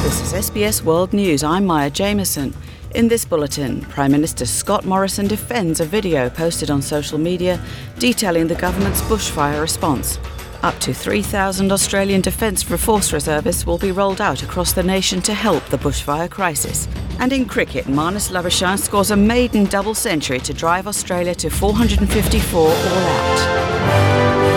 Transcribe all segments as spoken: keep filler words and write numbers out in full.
This is S B S World News. I'm Maya Jameson. In this bulletin, Prime Minister Scott Morrison defends a video posted on social media detailing the government's bushfire response. Up to three thousand Australian Defence Force reservists will be rolled out across the nation to help the bushfire crisis. And in cricket, Marnus Labuschagne scores a maiden double century to drive Australia to four hundred fifty-four all out.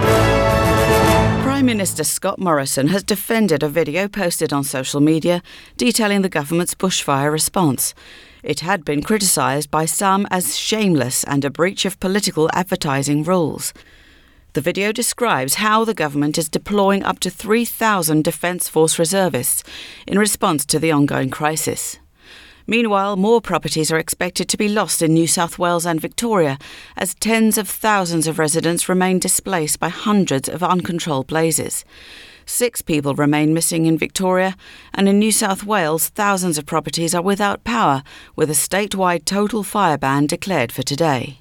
Prime Minister Scott Morrison has defended a video posted on social media detailing the government's bushfire response. It had been criticised by some as shameless and a breach of political advertising rules. The video describes how the government is deploying up to three thousand Defence Force reservists in response to the ongoing crisis. Meanwhile, more properties are expected to be lost in New South Wales and Victoria as tens of thousands of residents remain displaced by hundreds of uncontrolled blazes. Six people remain missing in Victoria, and in New South Wales, thousands of properties are without power, with a statewide total fire ban declared for today.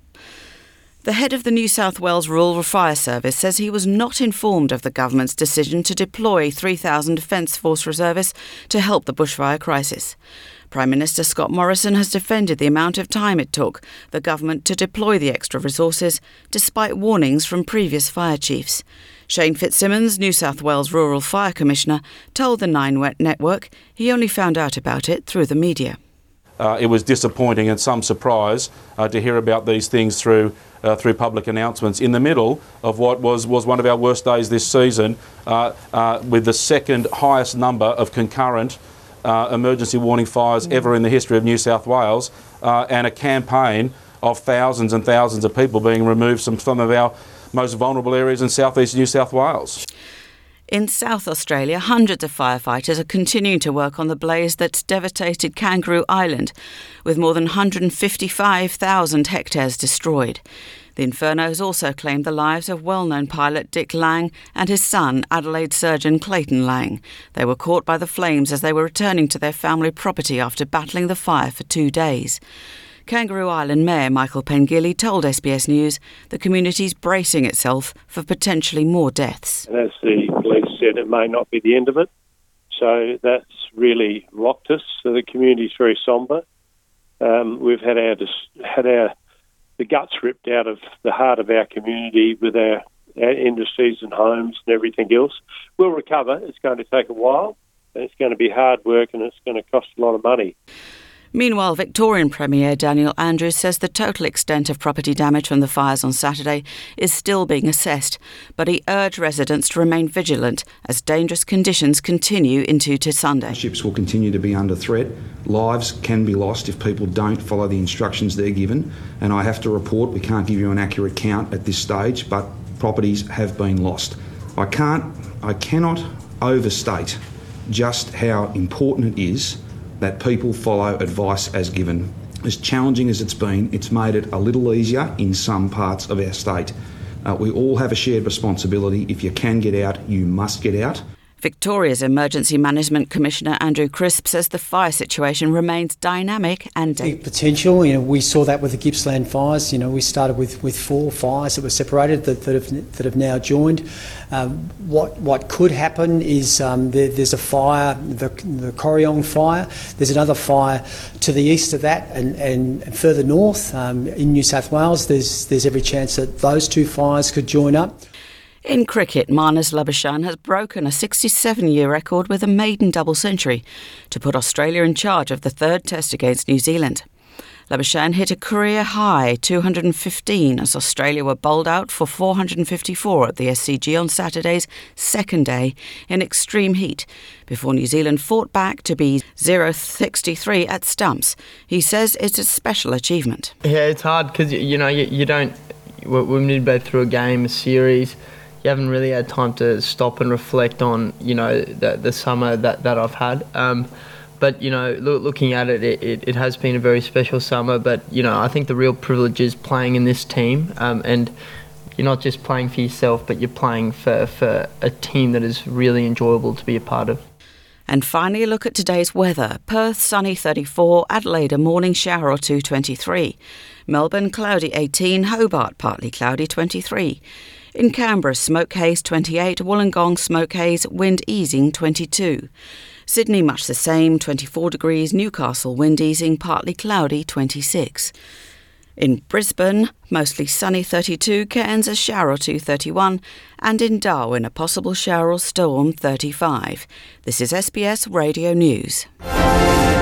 The head of the New South Wales Rural Fire Service says he was not informed of the government's decision to deploy three thousand Defence Force reservists to help the bushfire crisis. Prime Minister Scott Morrison has defended the amount of time it took the government to deploy the extra resources, despite warnings from previous fire chiefs. Shane Fitzsimmons, New South Wales Rural Fire Commissioner, told the Nine Network he only found out about it through the media. Uh, it was disappointing and some surprise uh, to hear about these things through uh, through public announcements in the middle of what was, was one of our worst days this season, uh, uh, with the second highest number of concurrent uh, emergency warning fires ever in the history of New South Wales, uh, and a campaign of thousands and thousands of people being removed from some of our most vulnerable areas in southeast New South Wales. In South Australia, hundreds of firefighters are continuing to work on the blaze that's devastated Kangaroo Island, with more than one hundred fifty-five thousand hectares destroyed. The inferno has also claimed the lives of well-known pilot Dick Lang and his son, Adelaide surgeon Clayton Lang. They were caught by the flames as they were returning to their family property after battling the fire for two days. Kangaroo Island Mayor Michael Pengilly told S B S News the community is bracing itself for potentially more deaths. And as the police said, it may not be the end of it. So that's really rocked us. So the community's very sombre. Um, we've had our had our the guts ripped out of the heart of our community with our, our industries and homes and everything else. We'll recover. It's going to take a while, and it's going to be hard work, and it's going to cost a lot of money. Meanwhile, Victorian Premier Daniel Andrews says the total extent of property damage from the fires on Saturday is still being assessed, but he urged residents to remain vigilant as dangerous conditions continue into to Sunday. Ships will continue to be under threat. Lives can be lost if people don't follow the instructions they're given, and I have to report, we can't give you an accurate count at this stage, but properties have been lost. I can't, I cannot overstate just how important it is that people follow advice as given. As challenging as it's been, it's made it a little easier in some parts of our state. Uh, we all have a shared responsibility. If you can get out, you must get out. Victoria's Emergency Management Commissioner Andrew Crisp says the fire situation remains dynamic and big potential. You know, we saw that with the Gippsland fires. You know, we started with, with four fires that were separated that, that have that have now joined. Um, what what could happen is um, there, there's a fire, the the Corryong fire. There's another fire to the east of that and, and further north um, in New South Wales. There's there's every chance that those two fires could join up. In cricket, Marnus Labuschagne has broken a sixty-seven-year record with a maiden double century to put Australia in charge of the third test against New Zealand. Labuschagne hit a career-high two hundred fifteen as Australia were bowled out for four hundred fifty-four at the S C G on Saturday's second day in extreme heat, before New Zealand fought back to be zero sixty-three at stumps. He says it's a special achievement. Yeah, it's hard because, you know, you, you don't... We're midway through a game, a series. You haven't really had time to stop and reflect on, you know, the, the summer that, that I've had. Um, but, you know, look, looking at it, it, it, it has been a very special summer. But, you know, I think the real privilege is playing in this team. Um, and you're not just playing for yourself, but you're playing for, for a team that is really enjoyable to be a part of. And finally, a look at today's weather. Perth, sunny thirty-four, Adelaide, a morning shower or two, twenty-three. Melbourne, cloudy eighteen, Hobart, partly cloudy, twenty-three. In Canberra, smoke haze twenty-eight, Wollongong smoke haze, wind easing twenty-two. Sydney much the same, twenty-four degrees. Newcastle wind easing, partly cloudy, twenty-six. In Brisbane, mostly sunny, thirty-two. Cairns, a shower or two, thirty-one. And in Darwin, a possible shower or storm, thirty-five. This is S B S Radio News.